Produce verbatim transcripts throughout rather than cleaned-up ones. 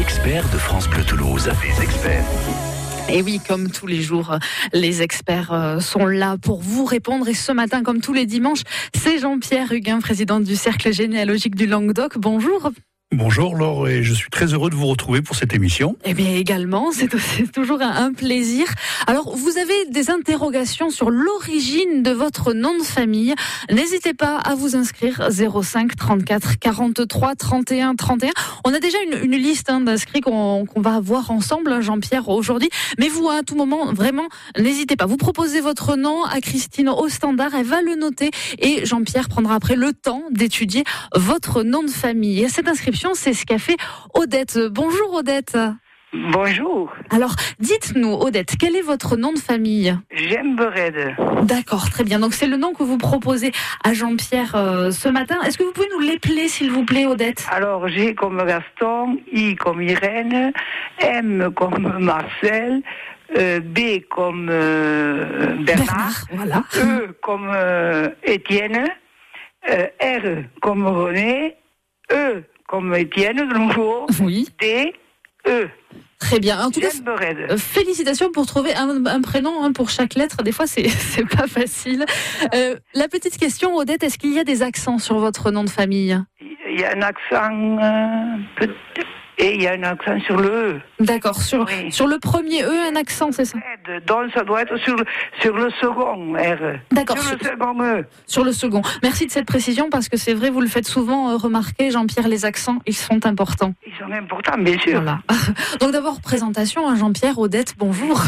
experts de France Bleu Toulouse. Les experts. Et oui, comme tous les jours, les experts sont là pour vous répondre. Et ce matin, comme tous les dimanches, c'est Jean-Pierre Huguin, président du Cercle généalogique du Languedoc. Bonjour. Bonjour Laure, et je suis très heureux de vous retrouver pour cette émission. Eh bien également, c'est, c'est toujours un, un plaisir. Alors, vous avez des interrogations sur l'origine de votre nom de famille. N'hésitez pas à vous inscrire zéro cinq trente-quatre quarante-trois trente et un trente et un. On a déjà une, une liste hein, d'inscrits qu'on, qu'on va voir ensemble, Jean-Pierre, aujourd'hui. Mais vous, à tout moment, vraiment, n'hésitez pas. Vous proposez votre nom à Christine au standard, elle va le noter et Jean-Pierre prendra après le temps d'étudier votre nom de famille. Et cette inscription, c'est ce qu'a fait Odette. Bonjour Odette. Bonjour. Alors, dites-nous Odette, quel est votre nom de famille ? Gembered. D'accord, très bien. Donc c'est le nom que vous proposez à Jean-Pierre euh, ce matin. Est-ce que vous pouvez nous l'épeler s'il vous plaît Odette ? Alors, G comme Gaston, I comme Irène, M comme Marcel, euh, B comme euh, Bernard, Bernard, voilà. E comme euh, Étienne, euh, R comme René, E comme Étienne de nouveau, Oui. D, E. Très bien. En tout cas, Gembered. euh, félicitations pour trouver un, un prénom hein, pour chaque lettre. Des fois, c'est c'est pas facile. Euh, la petite question, Odette, est-ce qu'il y a des accents sur votre nom de famille ? Il y a un accent euh, peut- et il y a un accent sur le E. D'accord. Sur Oui. sur le premier E, un accent, c'est ça ? Donc ça doit être sur le, sur le second R. D'accord. Sur le second E. Sur le second. Merci de cette précision parce que c'est vrai, vous le faites souvent euh, remarquer, Jean-Pierre, les accents, ils sont importants. Ils sont importants, bien sûr. Voilà. Donc d'abord, présentation à Jean-Pierre, Odette, bonjour.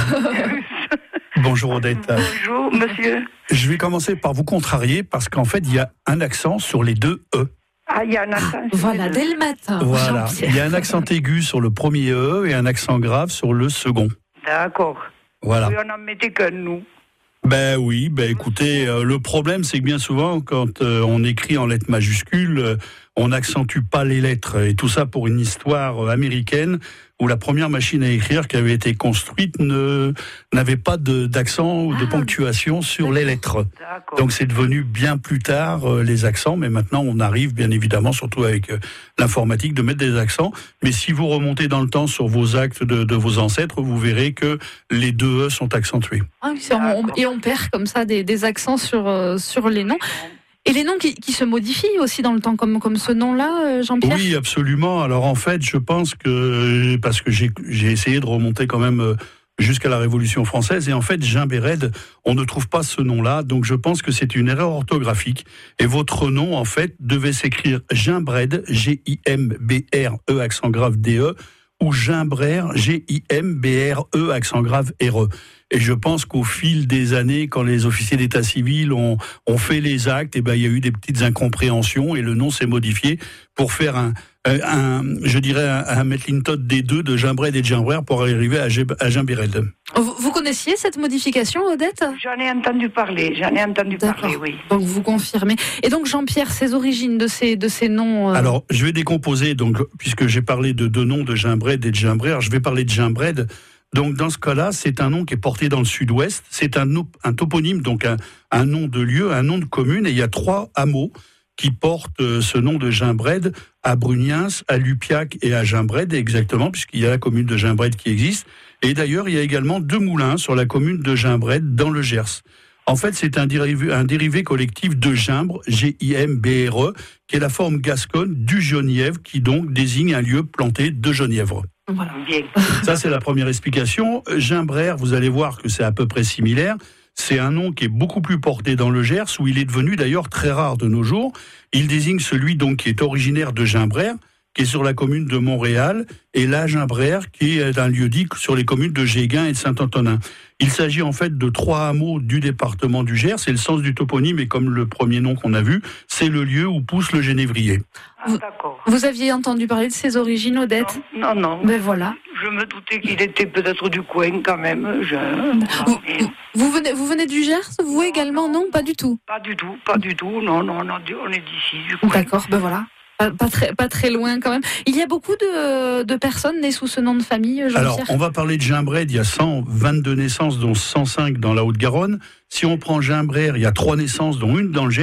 Bonjour Odette. Bonjour, monsieur. Je vais commencer par vous contrarier parce qu'en fait, il y a un accent sur les deux E. Ah, il y a un accent. sur Voilà, les deux. dès le matin. Voilà. Jean-Pierre. Il y a un accent aigu sur le premier E et un accent grave sur le second. D'accord. Voilà. Oui, on en mettait qu'un, nous. Ben oui, ben écoutez, euh, le problème c'est que bien souvent, quand euh, on écrit en lettres majuscules, euh, on n'accentue pas les lettres. Et tout ça pour une histoire euh, américaine où la première machine à écrire qui avait été construite ne, n'avait pas de, d'accent ou de Ah, ponctuation sur les lettres. D'accord. Donc c'est devenu bien plus tard euh, les accents, mais maintenant on arrive bien évidemment, surtout avec euh, l'informatique, de mettre des accents. Mais si vous remontez dans le temps sur vos actes de, de vos ancêtres, vous verrez que les deux E sont accentués. Ah oui, c'est- on- et on perd comme ça des, des accents sur, euh, sur les noms. Et les noms qui, qui se modifient aussi dans le temps, comme, comme ce nom-là, euh, Jean-Pierre ? Oui, absolument. Alors en fait, je pense que, parce que j'ai, j'ai essayé de remonter quand même euh, jusqu'à la Révolution française, et en fait, Gembered, on ne trouve pas ce nom-là, donc je pense que c'est une erreur orthographique, et votre nom, en fait, devait s'écrire Gimbred, G I M B R E accent grave D E, ou Gimbrer, G I M B R E accent grave R E. Et je pense qu'au fil des années, quand les officiers d'état civil ont, ont fait les actes, et ben, il y a eu des petites incompréhensions et le nom s'est modifié pour faire un, un je dirais, un, un Metlintot des deux de Gimbred et de Gimbrer pour arriver à, Gem- à Gembered. Vous, vous connaissiez cette modification, Odette ? J'en ai entendu parler, j'en ai entendu D'accord. parler, oui. Donc vous confirmez. Et donc Jean-Pierre, ces origines de ces, de ces noms... euh, Alors, je vais décomposer, donc, puisque j'ai parlé de deux noms de Gimbred et de Gimbrer, je vais parler de Gimbred. Donc, dans ce cas-là, c'est un nom qui est porté dans le sud-ouest. C'est un, op- un toponyme, donc un, un nom de lieu, un nom de commune. Et il y a trois hameaux qui portent euh, ce nom de Gimbred à Bruniens, à Lupiac et à Gimbred, exactement, puisqu'il y a la commune de Gimbred qui existe. Et d'ailleurs, il y a également deux moulins sur la commune de Gimbred, dans le Gers. En fait, c'est un dérivé, un dérivé collectif de Gimbre, G I M B R E, qui est la forme gasconne du genièvre, qui donc désigne un lieu planté de genièvre. Voilà. Bien. Ça, c'est la première explication. Gimbrer, vous allez voir que c'est à peu près similaire. C'est un nom qui est beaucoup plus porté dans le Gers, où il est devenu d'ailleurs très rare de nos jours. Il désigne celui donc qui est originaire de Gimbrer, qui est sur la commune de Montréal, et la Gimbrer, qui est un lieu-dit sur les communes de Géguin et de Saint-Antonin. Il s'agit en fait de trois hameaux du département du Gers, et le sens du toponyme est comme le premier nom qu'on a vu, c'est le lieu où pousse le genévrier. Ah, d'accord. Vous aviez entendu parler de ces origines, Odette ? Non, non. non. Ben voilà. Je me doutais qu'il était peut-être du coin quand même. Je... Vous, vous venez, vous venez du Gers, vous également ? Non, pas du tout. Pas du tout, pas du tout. Non, non, non, on est d'ici, du coin. D'accord, ben voilà. Pas, pas, très, pas très loin quand même. Il y a beaucoup de, de personnes nées sous ce nom de famille, Jean-Pierre ? Alors, on va parler de Gimbred, il y a cent vingt-deux naissances, dont cent cinq dans la Haute-Garonne. Si on prend Gimbrer, il y a trois naissances, dont une dans le Gers.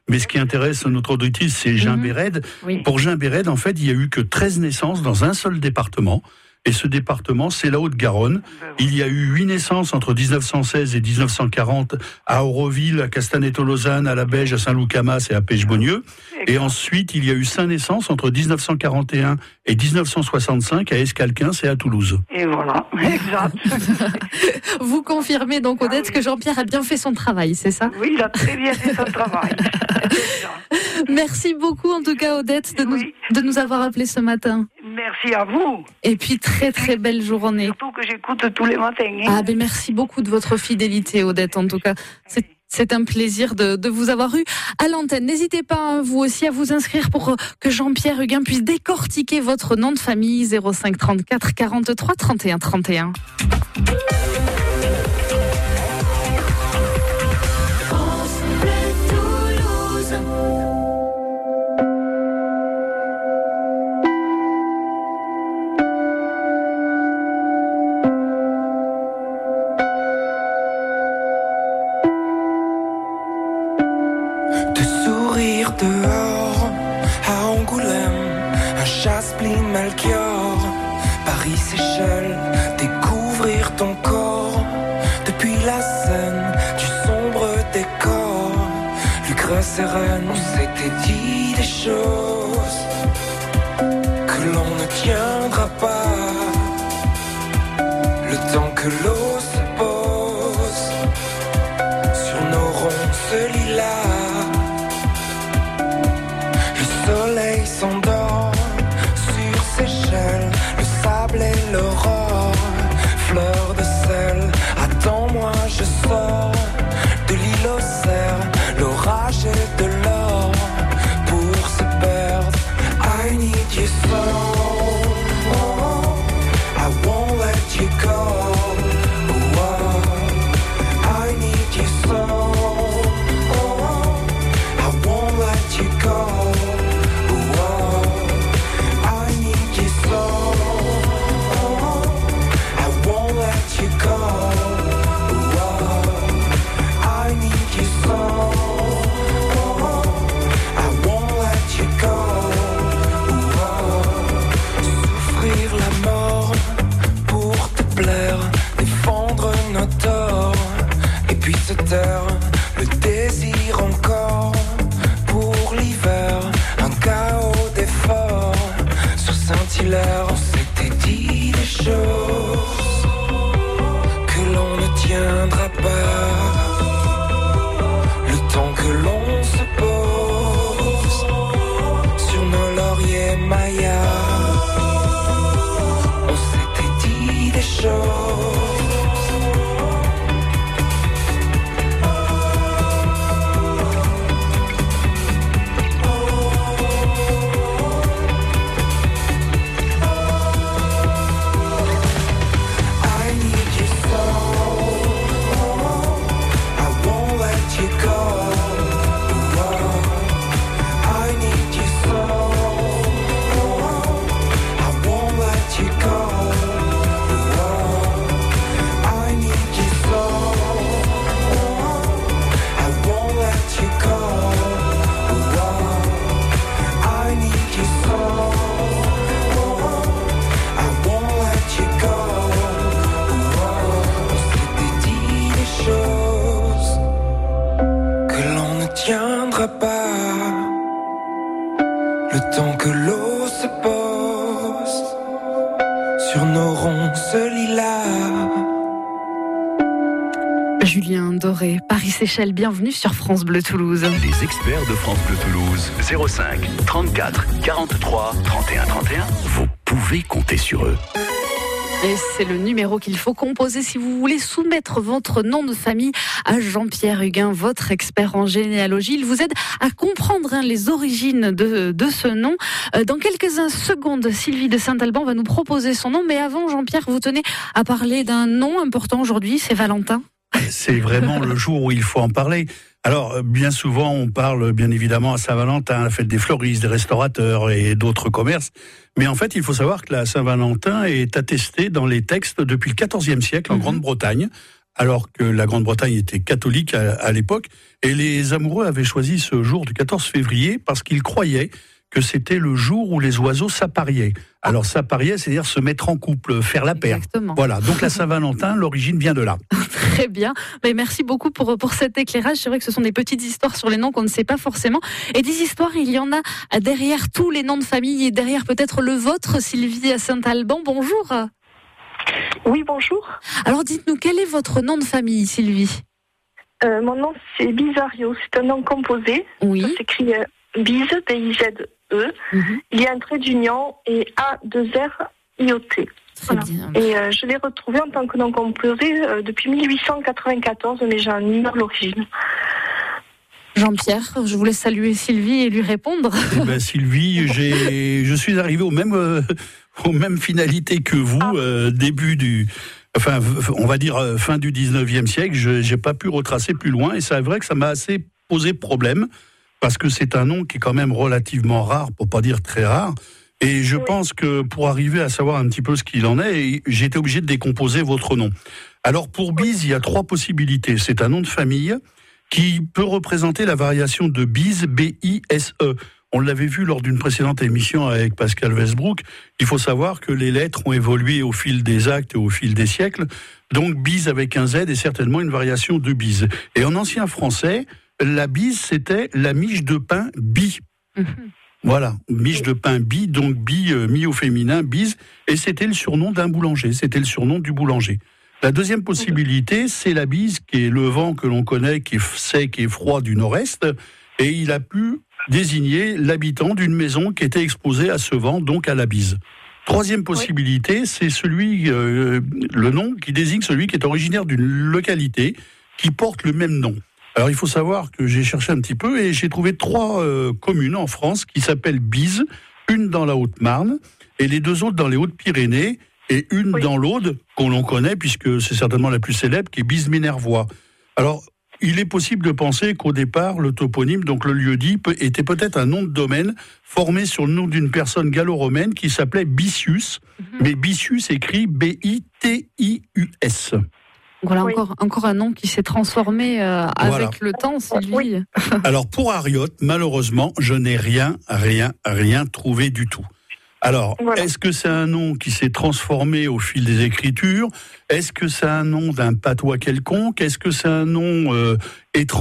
Mais ce qui intéresse notre auditrice, c'est Gimbérède. Mmh. Oui. Pour Gimbérède, en fait, il y a eu que treize naissances dans un seul département. Et ce département, c'est la Haute-Garonne. Il y a eu huit naissances entre dix-neuf cent seize et dix-neuf cent quarante à Auroville, à Castaneto-Lausanne, à La Beige, à Saint-Loup-Camas et à Pêche-Beaunieu. Et ensuite, il y a eu cinq naissances entre dix-neuf cent quarante et un et dix-neuf cent soixante-cinq à Escalquins et à Toulouse. Et voilà, exact. Vous confirmez donc, Odette, ah oui. que Jean-Pierre a bien fait son travail, c'est ça ? Oui, il a très bien fait son travail. Merci beaucoup, en tout cas, Odette, de, oui. nous, de nous avoir appelés ce matin. Merci à vous. Et puis, très, très belle journée. Surtout que j'écoute tous les matins. Hein. Ah, ben merci beaucoup de votre fidélité, Odette, en tout cas. C'est C'est un plaisir de, de vous avoir eu à l'antenne. N'hésitez pas, vous aussi, à vous inscrire pour que Jean-Pierre Huguin puisse décortiquer votre nom de famille. zéro cinq trente-quatre quarante-trois trente et un trente et un. Dehors, à Angoulême, un chasse-pli Melchior, Paris, Seychelles, découvrir ton corps, depuis la Seine, du sombre décor, Lucre sereine, on s'était dit des choses que l'on ne tiendra pas, le temps que l'eau se pose, sur nos ronces lilas. Soleil s'endort sur Seychelles, le sable et l'aurore, fleur de sel, attends-moi je sors de l'île aux cerfs, l'orage et de l'or pour se perdre. I need you so, oh, I won't let you go, oh, I need you so, oh, I won't let you go. Le désir encore pour l'hiver, un chaos d'efforts sur Saint-Hilaire. On s'était dit des choses que l'on ne tiendra pas, le temps que l'on se pose sur nos lauriers mayas. On s'était dit des choses. Julien Doré, Paris-Seychelles, bienvenue sur France Bleu Toulouse. Les experts de France Bleu Toulouse, zéro cinq trente-quatre quarante-trois trente et un trente et un. Vous pouvez compter sur eux. Et c'est le numéro qu'il faut composer si vous voulez soumettre votre nom de famille à Jean-Pierre Huguin, votre expert en généalogie. Il vous aide à comprendre hein, les origines de, de ce nom. Dans quelques secondes, Sylvie de Saint-Alban va nous proposer son nom. Mais avant, Jean-Pierre, vous tenez à parler d'un nom important aujourd'hui, c'est Valentin. C'est vraiment le jour où il faut en parler. Alors, bien souvent, on parle bien évidemment à Saint-Valentin, la fête des fleuristes, des restaurateurs et d'autres commerces. Mais en fait, il faut savoir que la Saint-Valentin est attestée dans les textes depuis le quatorzième siècle en mmh. Grande-Bretagne, alors que la Grande-Bretagne était catholique à, à l'époque. Et les amoureux avaient choisi ce jour du quatorze février parce qu'ils croyaient que c'était le jour où les oiseaux s'appariaient. Alors s'apparier, c'est-à-dire se mettre en couple, faire la paire. Exactement. Voilà, donc la Saint-Valentin, l'origine vient de là. Très bien. Mais merci beaucoup pour, pour cet éclairage. C'est vrai que ce sont des petites histoires sur les noms qu'on ne sait pas forcément. Et des histoires, il y en a derrière tous les noms de famille et derrière peut-être le vôtre, Sylvie à Saint-Alban. Bonjour. Oui, bonjour. Alors dites-nous, quel est votre nom de famille, Sylvie ? euh, Mon nom, c'est Bizario. C'est un nom composé. Oui. Ça s'écrit euh, Biz, B I Z E. Mm-hmm. Il y a un trait d'union et A deux R I O T. Très voilà. bien. Et euh, je l'ai retrouvé en tant que nom composé euh, depuis mille huit cent quatre-vingt-quatorze, mais j'en ignore l'origine. Jean-Pierre, je vous laisse saluer Sylvie et lui répondre. Eh ben, Sylvie, j'ai, je suis arrivé au même, euh, aux mêmes finalités que vous, ah. euh, début du, enfin, on va dire euh, fin du dix-neuvième siècle. Je n'ai pas pu retracer plus loin, et c'est vrai que ça m'a assez posé problème, parce que c'est un nom qui est quand même relativement rare, pour pas dire très rare. Et je oui. pense que pour arriver à savoir un petit peu ce qu'il en est, j'ai été obligé de décomposer votre nom. Alors pour Biz, il y a trois possibilités. C'est un nom de famille qui peut représenter la variation de Bise, B I S E. On l'avait vu lors d'une précédente émission avec Pascal Westbrook. Il faut savoir que les lettres ont évolué au fil des actes et au fil des siècles. Donc Bise avec un Z est certainement une variation de Bise. Et en ancien français, la Bise, c'était la miche de pain Bi. Mm-hmm. Voilà, miche de pain Bi, donc Bi euh, mis au féminin, Bise. Et c'était le surnom d'un boulanger, c'était le surnom du boulanger. La deuxième possibilité, c'est la bise, qui est le vent que l'on connaît, qui est sec et froid du nord-est, et il a pu désigner l'habitant d'une maison qui était exposée à ce vent, donc à la bise. Troisième possibilité, oui. c'est celui, euh, le nom qui désigne celui qui est originaire d'une localité qui porte le même nom. Alors il faut savoir que j'ai cherché un petit peu et j'ai trouvé trois euh, communes en France qui s'appellent Bise, une dans la Haute-Marne et les deux autres dans les Hautes-Pyrénées, et une oui. dans l'Aude, qu'on l'on connaît, puisque c'est certainement la plus célèbre, qui est Bise-Minervois. Alors, il est possible de penser qu'au départ, le toponyme, donc le lieu-dit, était peut-être un nom de domaine formé sur le nom d'une personne gallo-romaine qui s'appelait Bisius, mm-hmm. mais Bisius écrit B I T I U S. Voilà, oui. encore, encore un nom qui s'est transformé euh, avec voilà. le temps, Sylvie. Oui. Alors, pour Ariot, malheureusement, je n'ai rien, rien, rien trouvé du tout. Alors, voilà. Est-ce que c'est un nom qui s'est transformé au fil des écritures ? Est-ce que c'est un nom d'un patois quelconque ? Est-ce que c'est un nom euh, étranger ?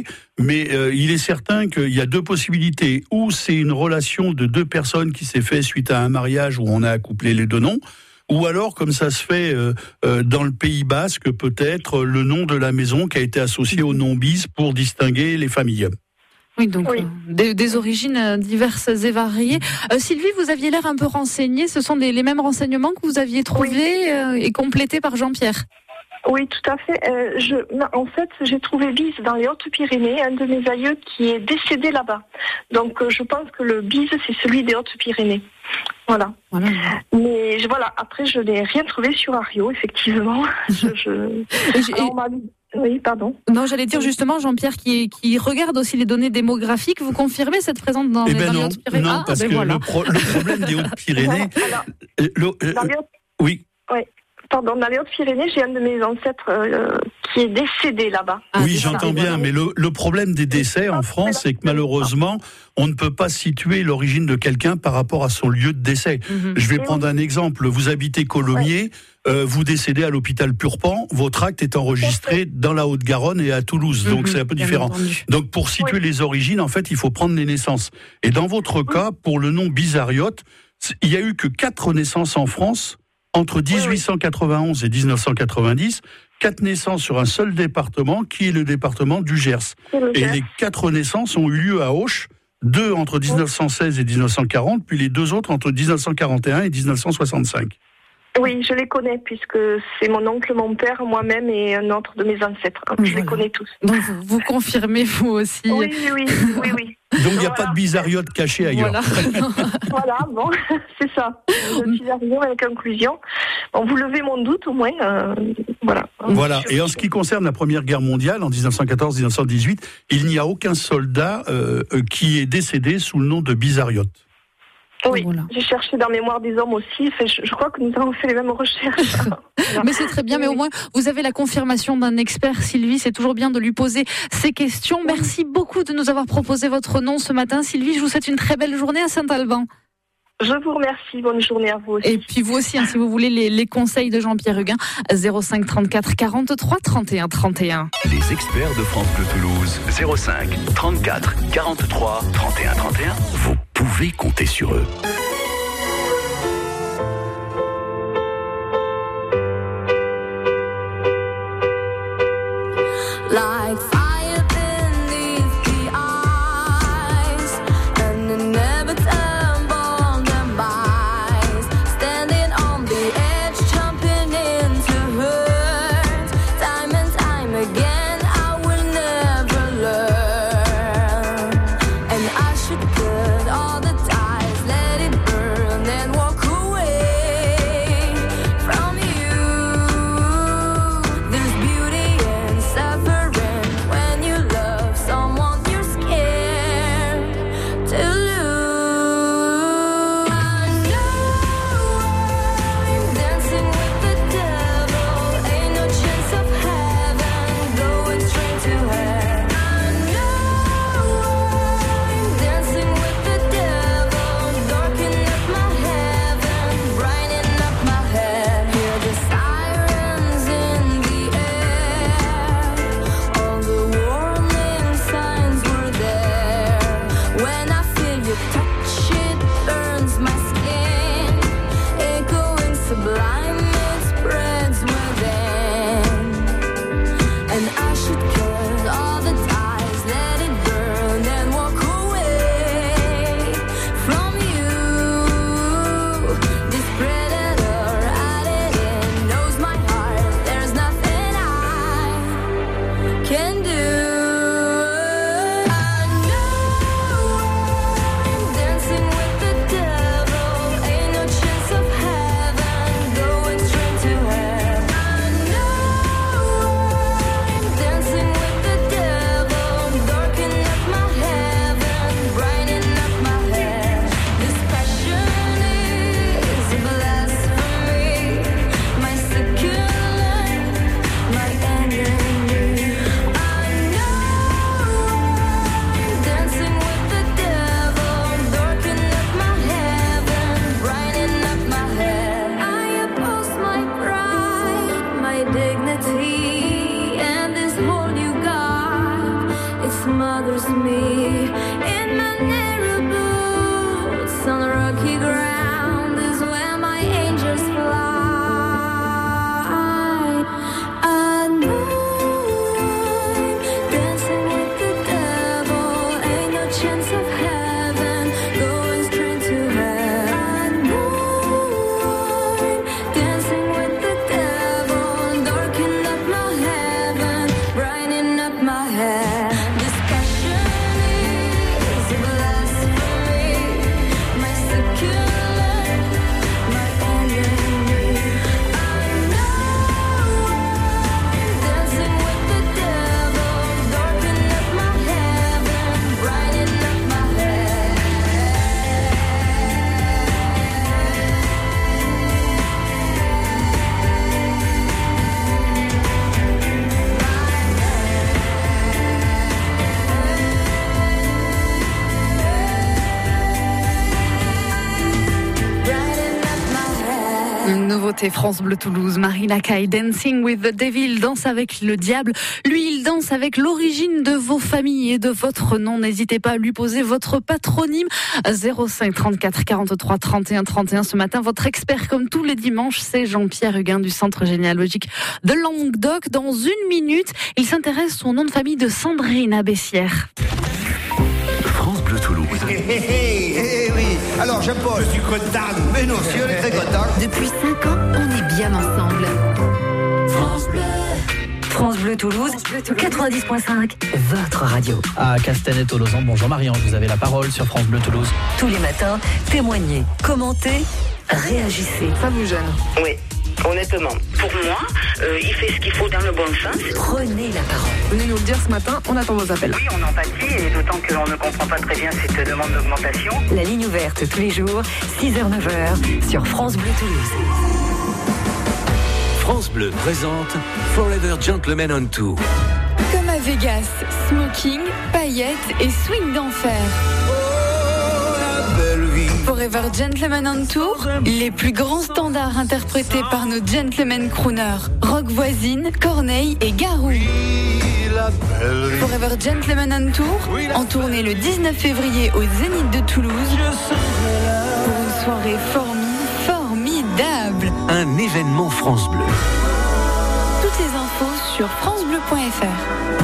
Mais euh, il est certain qu'il y a deux possibilités. Ou c'est une relation de deux personnes qui s'est faite suite à un mariage où on a accouplé les deux noms, ou alors, comme ça se fait euh, euh, dans le Pays Basque, peut-être le nom de la maison qui a été associé au nom Bise pour distinguer les familles. Oui, donc oui. Euh, des, des origines diverses et variées. Euh, Sylvie, vous aviez l'air un peu renseignée. Ce sont des, les mêmes renseignements que vous aviez trouvés oui. euh, et complétés par Jean-Pierre. Oui, tout à fait. Euh, je, en fait, j'ai trouvé Bise dans les Hautes-Pyrénées, un de mes aïeux qui est décédé là-bas. Donc, euh, je pense que le Bise, c'est celui des Hautes-Pyrénées. Voilà. voilà. Mais je, voilà, après, je n'ai rien trouvé sur Ario, effectivement. je, je... Alors, on m'a... Oui, pardon. Non, j'allais dire justement, Jean-Pierre, qui, qui regarde aussi les données démographiques, vous confirmez cette présence dans, eh les, ben dans non, les Hautes-Pyrénées? Non, ah, parce ben que voilà. le, pro, le problème des Hautes-Pyrénées... Alors, le, le, euh, Hautes... Oui. Oui. Pardon, dans les Hautes-Pyrénées, j'ai un de mes ancêtres euh, qui est décédé là-bas. Ah, oui, j'entends bien, mais le, le problème des décès en France, c'est que malheureusement, on ne peut pas situer l'origine de quelqu'un par rapport à son lieu de décès. Mm-hmm. Je vais Et prendre oui. un exemple. Vous habitez Colomiers, ouais. euh, vous décédez à l'hôpital Purpan, votre acte est enregistré dans la Haute-Garonne et à Toulouse, mm-hmm. donc c'est un peu différent. Donc pour situer oui. les origines, en fait, il faut prendre les naissances. Et dans votre oui. cas, pour le nom Bizariote, il n'y a eu que quatre naissances en France entre dix-huit cent quatre-vingt-onze et dix-neuf cent quatre-vingt-dix, quatre naissances sur un seul département, qui est le département du Gers. Et les quatre naissances ont eu lieu à Auch, deux entre dix-neuf cent seize et dix-neuf cent quarante, puis les deux autres entre dix-neuf cent quarante et un et dix-neuf cent soixante-cinq. Oui, je les connais, puisque c'est mon oncle, mon père, moi-même et un autre de mes ancêtres. Je voilà. les connais tous. Donc vous, vous confirmez, vous aussi. Oui, oui, oui, oui. Donc il n'y a voilà. pas de bizarriote caché ailleurs. Voilà, voilà bon, c'est ça. Je suis arrivée à la conclusion. Bon, vous levez mon doute au moins. Euh, voilà. Voilà. Et en ce qui concerne la Première Guerre mondiale, en dix-neuf cent quatorze dix-neuf cent dix-huit, il n'y a aucun soldat euh, qui est décédé sous le nom de bizariote. Oui, voilà. J'ai cherché dans Mémoire des hommes aussi. Je, je crois que nous avons fait les mêmes recherches. Mais c'est très bien, mais au moins vous avez la confirmation d'un expert, Sylvie, c'est toujours bien de lui poser ces questions. Merci beaucoup de nous avoir proposé votre nom ce matin, Sylvie, je vous souhaite une très belle journée à Saint-Alban. Je vous remercie, bonne journée à vous aussi. Et puis vous aussi, hein, si vous voulez les, les conseils de Jean-Pierre Huguin, zéro cinq trente-quatre quarante-trois trente et un trente et un. Les experts de France Bleu Toulouse, zéro cinq trente-quatre quarante-trois trente et un trente et un. Vous pouvez compter sur eux. Like fire beneath the eyes, and it never turn bold and buys. Standing on the edge, jumping into hurt. Time and time again, I will never learn. And I should cut all the ties, let it burn, and walk away from you. There's beauty in suffering. When you love someone you're scared to lose. I know I'm dancing with the devil. Ain't no chance of heaven, going straight to hell. I know I'm dancing with the devil, darkening up my heaven, brightening up my head. Hear the sirens in the air. All the warning signs were there. When I feel your touch, it burns my skin. Echoing sublime, it spreads within. And I should cut all the ties, let it burn, and walk away from you. This predator at it in knows my heart. There's nothing I can do. I know I'm dancing with the devil. Ain't no chance of heaven, going straight to hell. I know I'm dancing with the devil, darkening up my heaven, brightening up my head. This passion is a blasphemy, my second life, my enemy. I know I'm dancing with the devil, darkening up my heaven, brightening up my head. I oppose my pride, my dignity, and this whole new God, it smothers me. In my narrow boots on rocky ground is where my angels fly. I know I'm dancing with the devil, ain't no chance of heaven, going straight to hell. I know I'm dancing with the devil, darkening up my heaven, brightening up my head. This passion is a blasphemy, my second life, my enemy. I know I'm dancing with the devil, darkening up my heaven, brightening up my head. Brightening up my head. Une nouveauté France Bleu Toulouse, Marina Kaye, Dancing with the Devil, danse avec le diable. Lui, il danse avec l'origine de vos familles et de votre nom. N'hésitez pas à lui poser votre patronyme. zéro cinq trente-quatre quarante-trois trente et un trente et un. Ce matin, votre expert, comme tous les dimanches, c'est Jean-Pierre Huguin du Centre généalogique de Languedoc. Dans une minute, il s'intéresse au nom de famille de Sandrine à Bessières. France Bleu Toulouse. Hé hé hé, hé, oui. Alors, Jean-Paul, je suis content. Mais non, si on est très content. Depuis cinq ans, on est bien ensemble. France Bleu. France Bleu Toulouse, quatre-vingt-dix virgule cinq, votre radio. À Castanet-Tolosan, bonjour Marie-Ange, vous avez la parole sur France Bleu Toulouse. Tous les matins, témoignez, commentez, réagissez. Ça vous gêne? Oui. Honnêtement, pour moi, euh, il fait ce qu'il faut dans le bon sens. Prenez la parole. Venez nous le dire ce matin, on attend vos appels. Oui, on empathie, et d'autant qu'on ne comprend pas très bien cette demande d'augmentation. La ligne ouverte tous les jours, six heures neuf heures, sur France Bleu Toulouse. France Bleu présente Forever Gentleman on Tour. Comme à Vegas, smoking, paillettes et swing d'enfer. Forever Gentleman on Tour, les plus grands standards interprétés par nos gentlemen crooners, Rock Voisine, Corneille et Garou. Forever Gentleman on Tour, en tournée le dix-neuf février au Zénith de Toulouse, pour une soirée formi- formidable. Un événement France Bleu. Toutes les infos sur francebleu point f r.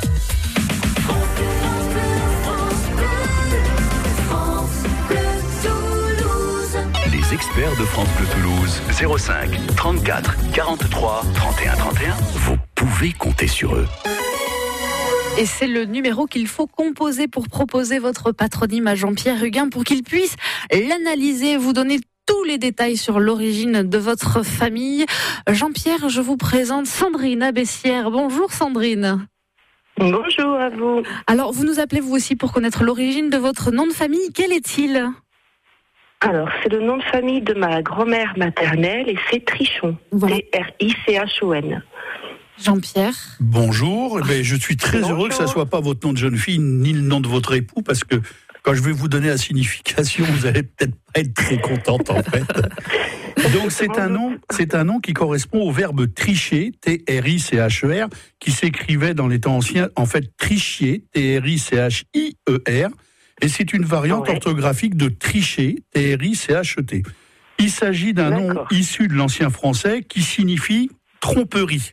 Les experts de France Bleu Toulouse, zéro cinq, trente-quatre, quarante-trois, trente et un, trente et un. Vous pouvez compter sur eux. Et c'est le numéro qu'il faut composer pour proposer votre patronyme à Jean-Pierre Huguin pour qu'il puisse l'analyser, vous donner tous les détails sur l'origine de votre famille. Jean-Pierre, je vous présente Sandrine à Bessières. Bonjour Sandrine. Bonjour à vous. Alors, vous nous appelez vous aussi pour connaître l'origine de votre nom de famille. Quel est-il ? Alors, c'est le nom de famille de ma grand-mère maternelle et c'est Trichon. Voilà. T R I C H O N. Jean-Pierre. Bonjour. Eh bien, je suis très Bonjour. heureux que ça ne soit pas votre nom de jeune fille ni le nom de votre époux parce que quand je vais vous donner la signification, vous allez peut-être pas être très contente en fait. Donc c'est un nom, c'est un nom qui correspond au verbe tricher, T R I C H E R, qui s'écrivait dans les temps anciens en fait trichier, T R I C H I E R, et c'est une variante ouais. orthographique de tricher, T R I C H E T. Il s'agit d'un D'accord. nom issu de l'ancien français qui signifie tromperie.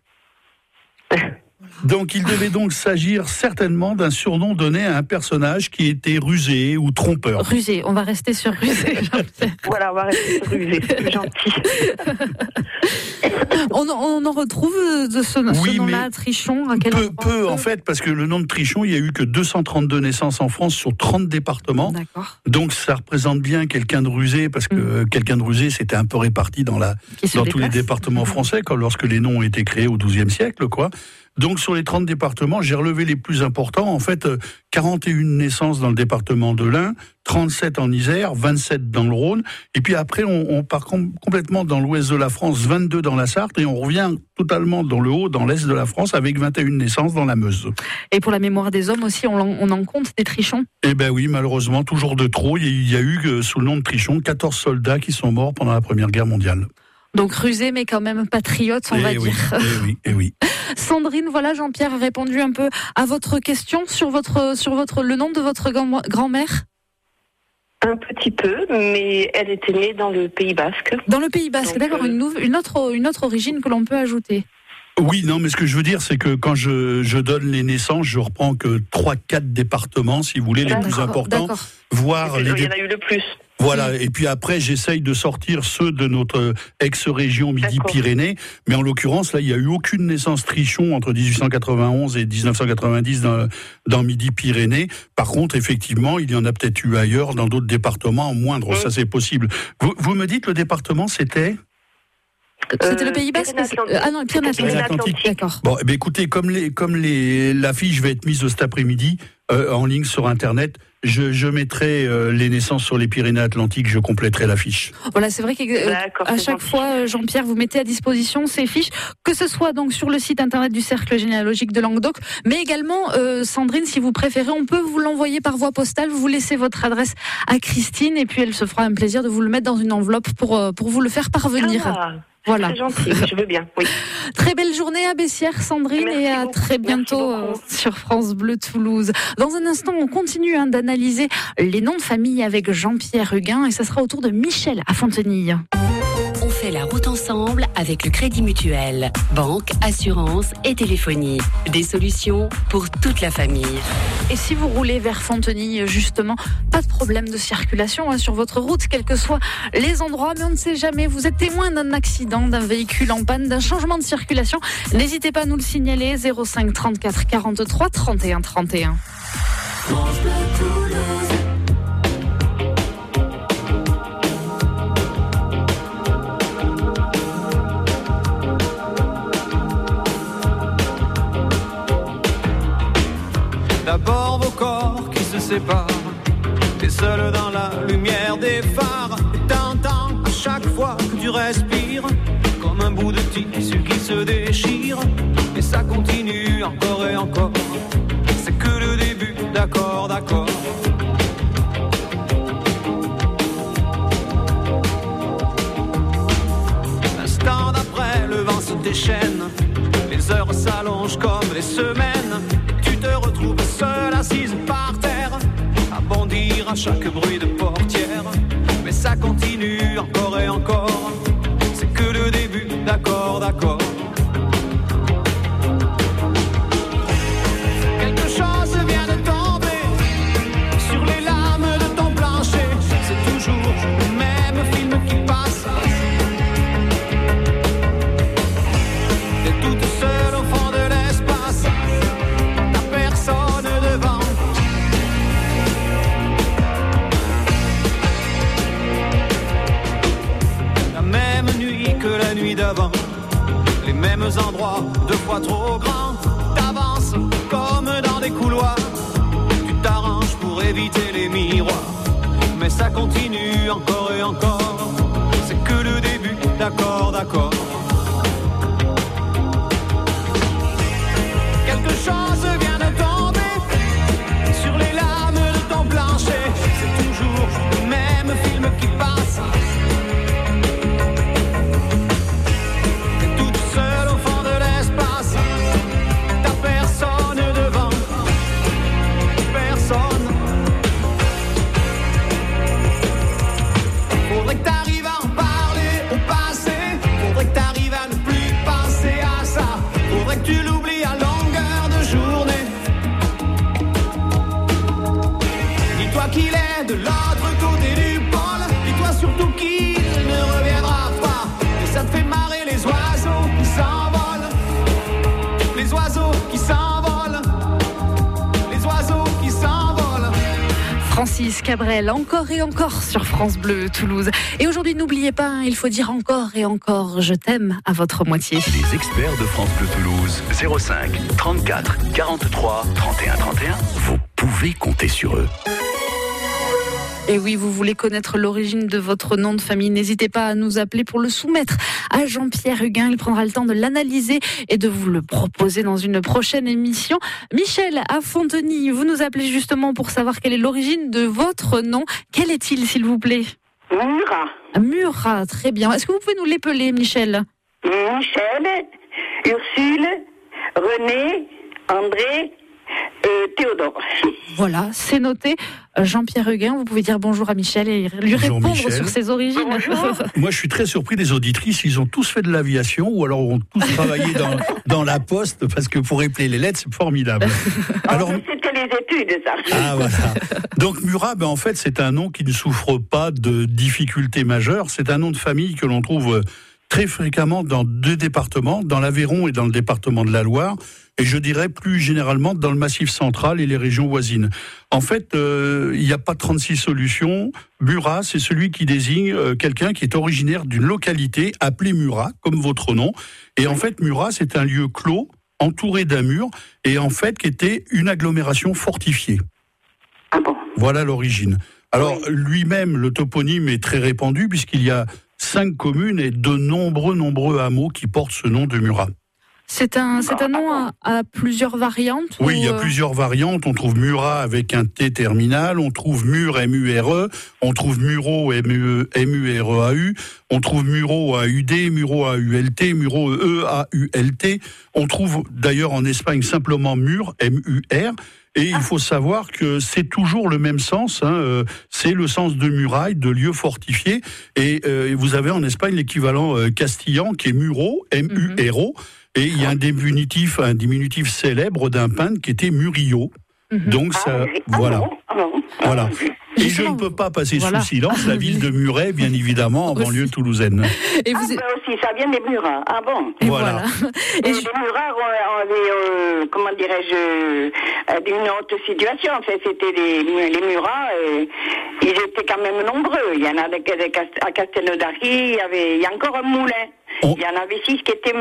Donc il devait donc s'agir certainement d'un surnom donné à un personnage qui était rusé ou trompeur. Rusé, on va rester sur rusé. Voilà, on va rester sur rusé, c'est gentil. on, on en retrouve de ce, oui, ce nom-là, Trichon, à quel peu, endroit peu en fait, parce que le nom de Trichon, il n'y a eu que deux cent trente-deux naissances en France sur trente départements. D'accord. Donc ça représente bien quelqu'un de rusé, parce que mmh. quelqu'un de rusé, c'était un peu réparti dans, la, dans tous les départements français, quand, lorsque les noms ont été créés au douzième siècle, quoi. Donc sur les trente départements, j'ai relevé les plus importants. En fait, quarante et une naissances dans le département de l'Ain, trente-sept en Isère, vingt-sept dans le Rhône. Et puis après, on, on part com- complètement dans l'ouest de la France, vingt-deux dans la Sarthe. Et on revient totalement dans le haut, dans l'est de la France, avec vingt et une naissances dans la Meuse. Et pour la mémoire des hommes aussi, on en, on en compte des Trichons ? Eh bien oui, malheureusement, toujours de trop. Il y a eu, sous le nom de Trichon, quatorze soldats qui sont morts pendant la Première Guerre mondiale. Donc rusé, mais quand même patriote, on et va oui, dire. Eh oui, eh oui. Sandrine, voilà, Jean-Pierre a répondu un peu à votre question sur votre sur votre le nom de votre grand-mère. Un petit peu, mais elle était née dans le Pays Basque. Dans le Pays Basque, donc, d'accord, euh... une, nou- une autre une autre origine que l'on peut ajouter. Oui, non, mais ce que je veux dire, c'est que quand je, je donne les naissances, je reprends que trois quatre départements, si vous voulez, les d'accord, plus importants, d'accord. voire les. Il y en a eu le plus. Voilà, et puis après, j'essaye de sortir ceux de notre ex-région Midi-Pyrénées, mais en l'occurrence, là, il n'y a eu aucune naissance Trichon entre dix-huit cent quatre-vingt-onze et dix-neuf cent quatre-vingt-dix dans, dans Midi-Pyrénées. Par contre, effectivement, il y en a peut-être eu ailleurs, dans d'autres départements, moindres, oui. Ça c'est possible. Vous, vous me dites, le département, c'était ? C'était euh, le Pays Basque. Euh, ah non, Pyrénées-Atlantiques. D'accord. Bon, eh bien, écoutez, comme les, comme les, l'affiche va être mise cet après-midi euh, en ligne sur Internet, je, je mettrai euh, les naissances sur les Pyrénées-Atlantiques. Je compléterai l'affiche. Voilà, c'est vrai qu'à euh, chaque fois, Jean-Pierre, vous mettez à disposition ces fiches, que ce soit donc sur le site Internet du Cercle généalogique de Languedoc, mais également, euh, Sandrine, si vous préférez, on peut vous l'envoyer par voie postale. Vous laissez votre adresse à Christine et puis elle se fera un plaisir de vous le mettre dans une enveloppe pour euh, pour vous le faire parvenir. Ah. Voilà. C'est gentil, je veux bien, oui. Très belle journée à Bessières, Sandrine, Merci et à beaucoup. très bientôt euh, sur France Bleu Toulouse. Dans un instant, on continue hein, d'analyser les noms de famille avec Jean-Pierre Huguin et ça sera au tour de Michel à Fontenille. On fait la route ensemble avec le Crédit Mutuel. Banque, assurance et téléphonie. Des solutions pour toute la famille. Et si vous roulez vers Fontenille, justement, pas de problème de circulation hein, sur votre route, quels que soient les endroits, mais on ne sait jamais, vous êtes témoin d'un accident, d'un véhicule en panne, d'un changement de circulation. N'hésitez pas à nous le signaler, zéro cinq trente-quatre quarante-trois trente et un trente et un. D'abord vos corps qui se séparent, t'es seul dans la lumière des phares, et t'entends à chaque fois que tu respires, comme un bout de tissu qui se déchire. Et ça continue encore et encore. C'est que le début, d'accord, d'accord. L'instant d'après, le vent se déchaîne. Les heures s'allongent comme les semaines. Tu te retrouves seule assise par terre, à bondir à chaque bruit de portière. Mais ça continue encore et encore. C'est que le début, d'accord, d'accord. Quelque chose vient de tomber sur les lames de ton plancher. C'est toujours le même film qui passe. T'es toute seule au fond de l'espace, t'as personne devant. La même nuit que la nuit d'avant, les mêmes endroits, deux fois trop grands. T'avances comme dans des couloirs, tu t'arranges pour éviter les miroirs. Mais ça continue encore et encore. C'est que le début, d'accord, d'accord. Quelque chose vient de tomber sur les lames de ton plancher. C'est toujours le même film qui passe. T'es toute seule au fond de l'espace, t'as personne devant, personne. Faudrait que t'arrives à en parler au passé. Faudrait que t'arrives à ne plus penser à ça. Faudrait que tu l'oublies à longueur de journée. Dis-toi qu'il est de l'autre côté du pôle. Dis-toi surtout qu'il ne reviendra pas. Et ça te fait marrer les oiseaux qui s'envolent. Les oiseaux qui s'envolent. Les oiseaux qui s'envolent. Francis Cabrel, encore et encore sur France Bleu Toulouse. Et aujourd'hui, n'oubliez pas, hein, il faut dire encore et encore je t'aime à votre moitié. Les experts de France Bleu Toulouse, zéro cinq, trente-quatre, quarante-trois, trente et un, trente et un. Vous pouvez compter sur eux. Et oui, vous voulez connaître l'origine de votre nom de famille, n'hésitez pas à nous appeler pour le soumettre à Jean-Pierre Huguin. Il prendra le temps de l'analyser et de vous le proposer dans une prochaine émission. Michel à Fontenay, vous nous appelez justement pour savoir quelle est l'origine de votre nom. Quel est-il, s'il vous plaît? Murat. Murat, très bien. Est-ce que vous pouvez nous l'épeler, Michel? Michel, Ursule, René, André, euh, Théodore. Voilà, c'est noté. Jean-Pierre Huguin, vous pouvez dire bonjour à Michel et lui Bonjour, répondre Michel. sur ses origines. Moi, je suis très surpris des auditrices. Ils ont tous fait de l'aviation ou alors ont tous travaillé dans, dans la poste parce que pour épeler les lettres, c'est formidable. Alors, Oh, c'était les études, ça. ah voilà. Donc Murat, ben, en fait, c'est un nom qui ne souffre pas de difficultés majeures. C'est un nom de famille que l'on trouve très fréquemment dans deux départements, dans l'Aveyron et dans le département de la Loire, et je dirais plus généralement dans le Massif central et les régions voisines. En fait, euh, il n'y a pas trente-six solutions. Murat, c'est celui qui désigne euh, quelqu'un qui est originaire d'une localité appelée Murat, comme votre nom. Et en fait, Murat, c'est un lieu clos, entouré d'un mur, et en fait, qui était une agglomération fortifiée. Ah bon? Voilà l'origine. Alors, oui. Lui-même, le toponyme est très répandu, puisqu'il y a cinq communes et de nombreux, nombreux hameaux qui portent ce nom de Murat. C'est un, c'est un nom à, à plusieurs variantes? Oui, ou... il y a plusieurs variantes. On trouve Murat avec un T terminal, on trouve Mur, M U R E, on trouve Muro, M U R E A U, on trouve Muro, A U D, Muro, A U L T, Muro, E A U L T. On trouve d'ailleurs en Espagne simplement Mur, M U R. Et il faut savoir que c'est toujours le même sens, hein, euh, c'est le sens de muraille, de lieu fortifié. Et euh, vous avez en Espagne l'équivalent euh, castillan qui est Muro, M U R O. Et il y a un diminutif, un diminutif célèbre d'un peintre qui était Murillo. Mm-hmm. Donc ça, ah, voilà. Ah bon, ah bon, ah voilà. Et je ne peux pas passer voilà. sous silence la ville de Muret, bien évidemment, en banlieue toulousaine. Et vous ah, ben aussi, ça vient des Murats. Ah bon? Et voilà. Et, et je... les Murats avaient, euh, comment dirais-je, euh, une autre situation. En fait, c'était les, les Murats, euh, ils étaient quand même nombreux. Il y en a à Castelnaudary, il y avait, il y a encore un moulin. Oh. Il y en avait six qui étaient,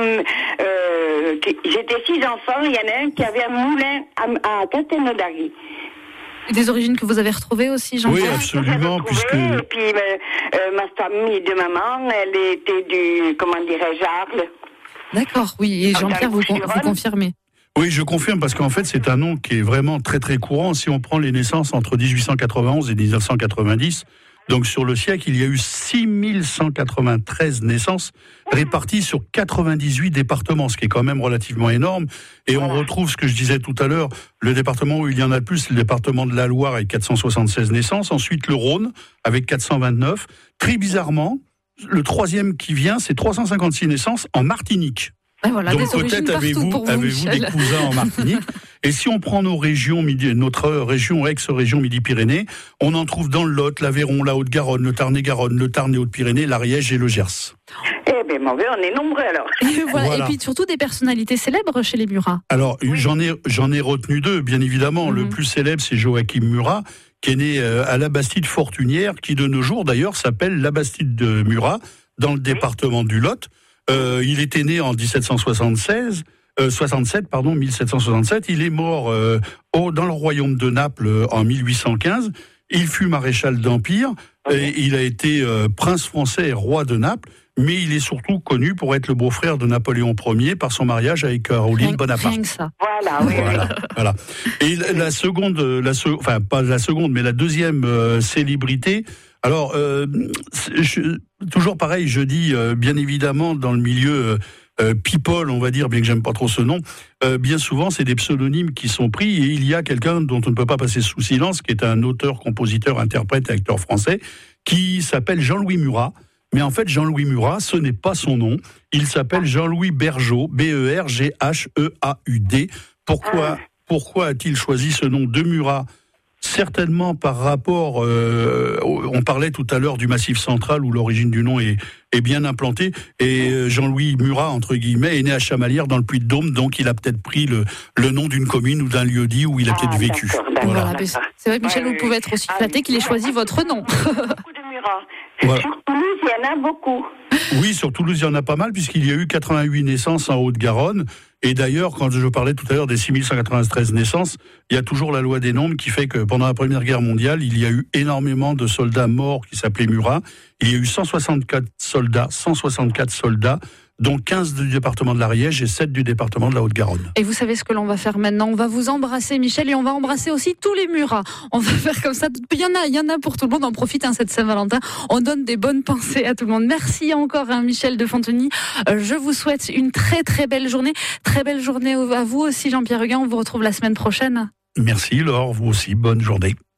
euh, qui, j'étais six enfants, il y en a un qui avait un moulin à, à Castelnaudary. Des origines que vous avez retrouvées aussi, Jean-Pierre? Oui, absolument, puisque... Et puis, euh, euh, ma famille de maman, elle était du, comment dirais-je, Arles. D'accord, oui. Et Jean-Pierre, vous, vous confirmez? Oui, je confirme, parce qu'en fait, c'est un nom qui est vraiment très très courant. Si on prend les naissances entre dix-huit cent quatre-vingt-onze et dix-neuf cent quatre-vingt-dix, donc sur le siècle, il y a eu six mille cent quatre-vingt-treize naissances réparties sur quatre-vingt-dix-huit départements, ce qui est quand même relativement énorme. Et on retrouve ce que je disais tout à l'heure, le département où il y en a le plus, c'est le département de la Loire avec quatre cent soixante-seize naissances. Ensuite, le Rhône avec quatre cent vingt-neuf. Très bizarrement, le troisième qui vient, c'est trois cent cinquante-six naissances en Martinique. Ah voilà, donc peut-être avez-vous vous, avez-vous des cousins en Martinique. Et si on prend nos régions, midi, notre région, ex-région Midi-Pyrénées, on en trouve dans le Lot, l'Aveyron, la Haute-Garonne, le Tarn-et-Garonne, le Tarn et Haute-Pyrénées, l'Ariège et le Gers. Eh bien, mauvais, on est nombreux alors. Et, voilà. Voilà. Et puis surtout des personnalités célèbres chez les Murat. Alors, oui. j'en ai j'en ai retenu deux, bien évidemment. Mm-hmm. Le plus célèbre, c'est Joachim Murat, qui est né à la Bastide Fortunière, qui de nos jours d'ailleurs s'appelle la Bastide de Murat, dans le département du Lot. Euh, il était né en dix-sept cent soixante-seize, euh, soixante-sept, pardon, mille sept cent soixante-sept. Il est mort euh, au, dans le royaume de Naples euh, en mille huit cent quinze. Il fut maréchal d'Empire. Okay. Et il a été euh, prince français et roi de Naples. Mais il est surtout connu pour être le beau-frère de Napoléon Ier par son mariage avec Caroline rien, Bonaparte. Rien que ça. Voilà, oui. Voilà, voilà. Et la seconde, la, enfin pas la seconde, mais la deuxième euh, célébrité. Alors, euh, je, toujours pareil, je dis euh, bien évidemment dans le milieu euh, people, on va dire, bien que j'aime pas trop ce nom, euh, bien souvent c'est des pseudonymes qui sont pris et il y a quelqu'un dont on ne peut pas passer sous silence, qui est un auteur, compositeur, interprète et acteur français, qui s'appelle Jean-Louis Murat. Mais en fait, Jean-Louis Murat, ce n'est pas son nom. Il s'appelle Jean-Louis Bergeau, B E R G H E A U D. Pourquoi, pourquoi a-t-il choisi ce nom de Murat ? Certainement par rapport, euh, on parlait tout à l'heure du Massif central où l'origine du nom est, est bien implantée, et Jean-Louis Murat, entre guillemets, est né à Chamalières dans le Puy-de-Dôme, donc il a peut-être pris le, le nom d'une commune ou d'un lieu-dit où il a ah, peut-être vécu. D'accord, d'accord, voilà. d'accord. C'est vrai que Michel, vous pouvez être aussi flatté qu'il ait choisi votre nom. Beaucoup de Murat. Voilà. Sur Toulouse, il y en a beaucoup. Oui, sur Toulouse, il y en a pas mal, puisqu'il y a eu quatre-vingt-huit naissances en Haute-Garonne. Et d'ailleurs, quand je parlais tout à l'heure des six mille cent quatre-vingt-treize naissances, il y a toujours la loi des nombres qui fait que pendant la Première Guerre mondiale, il y a eu énormément de soldats morts qui s'appelaient Murat. Il y a eu cent soixante-quatre soldats, cent soixante-quatre soldats, dont quinze du département de l'Ariège et sept du département de la Haute-Garonne. Et vous savez ce que l'on va faire maintenant? On va vous embrasser, Michel, et on va embrasser aussi tous les Murats. On va faire comme ça. Il y en a, il y en a pour tout le monde. On profite hein, cette Saint-Valentin. On donne des bonnes pensées à tout le monde. Merci encore, hein, Michel de Fontenay. Euh, je vous souhaite une très très belle journée. Très belle journée à vous aussi, Jean-Pierre Huguin. On vous retrouve la semaine prochaine. Merci, Laure. Vous aussi. Bonne journée.